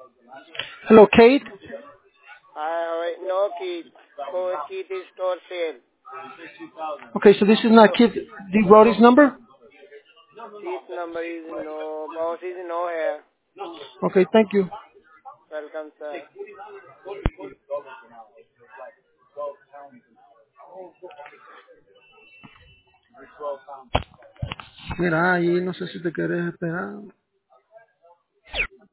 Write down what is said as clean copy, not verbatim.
Hello, Kate. No, Keith. Keith is for sale. Okay, so this is not Kate D. Brody's number? Keith's number is no. Boss is no here. Okay, thank you. Welcome, sir. Mira, ahí no sé si te querés esperar.